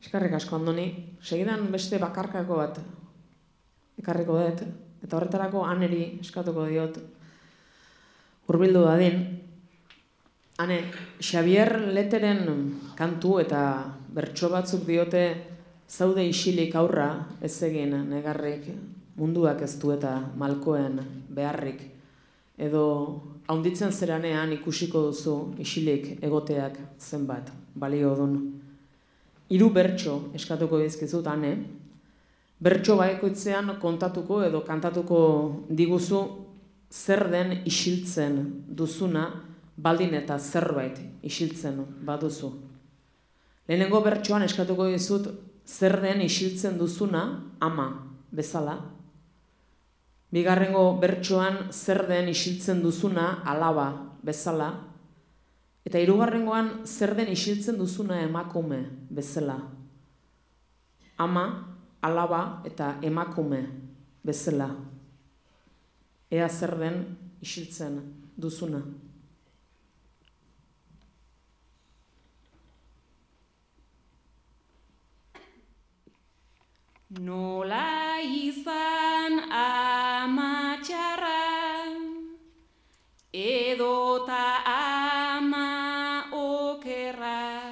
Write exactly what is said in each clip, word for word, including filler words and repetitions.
Eskerrik asko, Andoni. Segidan beste bakarkako bat ekarriko dut, eta horretarako Aneri eskatuko diot hurbildu dadin. Ane, Xavier Leteren kantu eta bertso batzuk diote zaude isilik aurra ez egin negarrik, munduak ez du eta malkoen beharrik, edo haunditzen zeranean ikusiko duzu isilik egoteak zenbat, balio dun. Hiru bertso eskatuko dizkizut, Ane, bertso bakoitzean kontatuko edo kantatuko diguzu zer den isiltzen duzuna, baldin eta zerbait isiltzen baduzu. Lehenengo bertsoan eskatuko dizut zer den isiltzen duzuna ama bezala. Bigarrengo bertsoan zer den isiltzen duzuna alaba bezala. Eta hirugarrengoan zer den isiltzen duzuna emakume bezala. Ama, alaba eta emakume bezala. Ea zer den isiltzen duzuna. Nola izan ama txarra, edota ama okerra,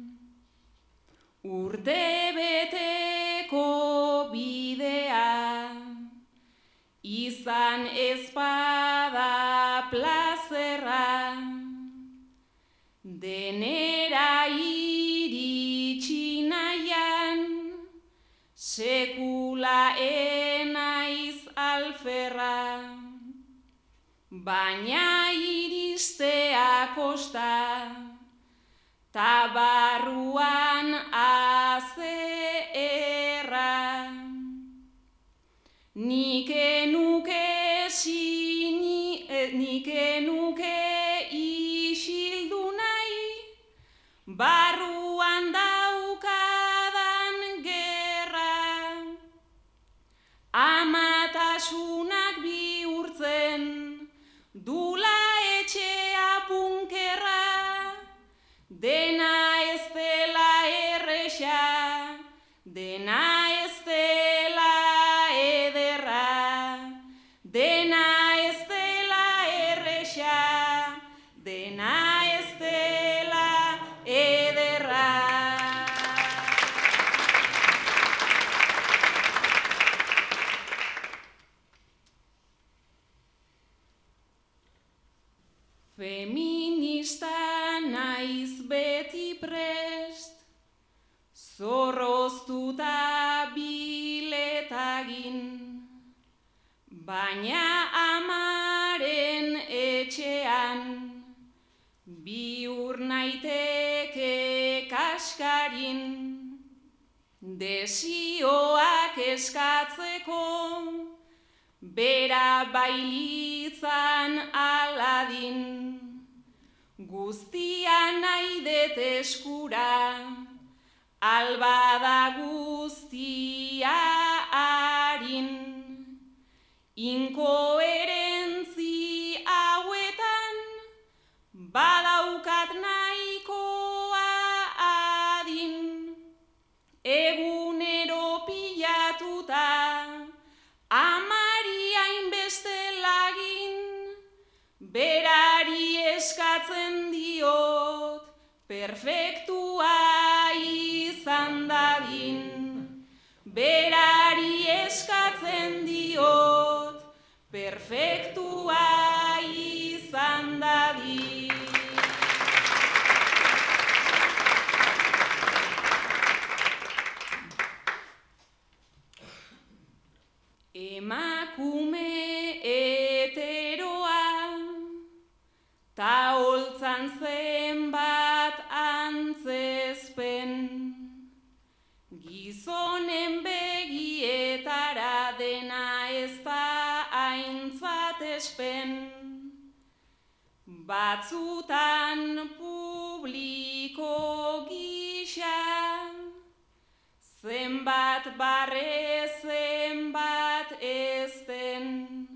urte beteko bidea, izan ezpada plazerra, denera iritsi nahian, sekula enaiz alferra, baina iristea kosta, tabarruan aze erra. Nike nuke sini, nike nuke isildu nahi, barruan daukadan gerra. Amatasunak bihurtzen, dula etxea punkerra, dena ez dela erresa, dena ez dela ederra, dena ez dela erresa, dena ez dela ederra. Feminista naiz beti prest, zorroztuta biletagin, baina amaren etxean, bihur naiteke kaskarin, desioak eskatzeko, bera bailitzan aladin, guztia nahi det eskura, albada guztia harin, inkoherentzi hauetan, badaukat nahikoa adin, egunero pilatuta, amari hainbeste lagin, berari eskatzen diot, perfektua izan dadin. Berari eskatzen diot, perfektua izan dadin. Emakume heteroa, ta holtzan zenbat antzezpen, gizonen begietara dena ez da aintzat espen, batzutan publiko gisa, zenbat barre zenbat ezten,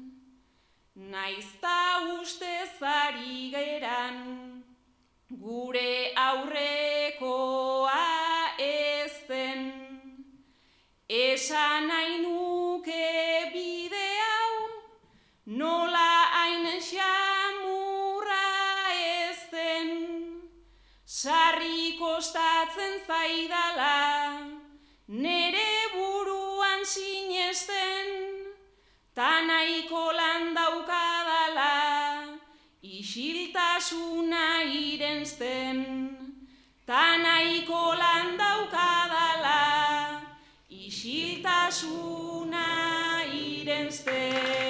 naizta ustez ari geran, gure aurrekoa ezten. esan nahi nuke bide hau, nola hain xamurra ez den, sarri kostatzen zaidala, nere buruan sinesten, ta nahiko lan daukadala, isiltasuna irensten, ta nahiko lan daukadala, isiltasuna irensten.